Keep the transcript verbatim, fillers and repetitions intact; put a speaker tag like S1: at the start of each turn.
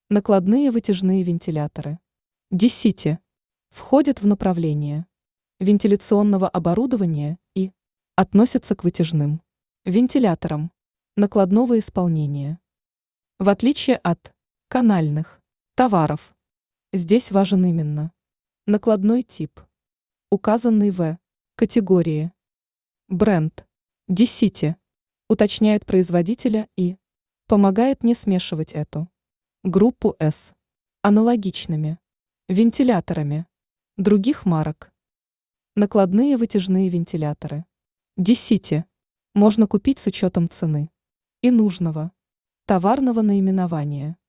S1: Накладные вытяжные вентиляторы. ди-Сити. Входят в направление вентиляционного оборудования и относятся к вытяжным вентиляторам накладного исполнения. В отличие от канальных товаров, здесь важен именно накладной тип, указанный в категории. Бренд ди-Сити уточняет производителя и помогает не смешивать эту группу с аналогичными вентиляторами других марок. Накладные вытяжные вентиляторы ди-Сити можно купить с учетом цены и нужного товарного наименования.